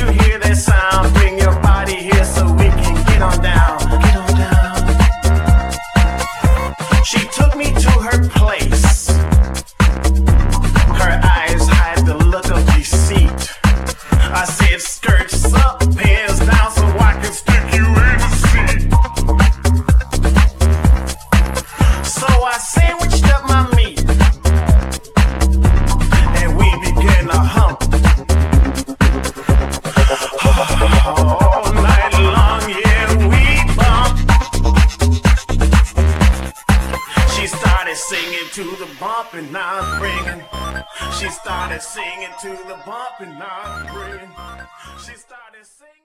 you hear that sound? Bring your body here so we can get on down. Get on down. She took me to her place. Her eyes hide the look of deceit. I said skirts up, pants down so I can stick you in the seat. So I sandwiched up my meat and we began to hump. All night long, yeah, we bumped. She started singing to the bump and I'm bringing. She started singing to the bump and I'm bringing. She started singing.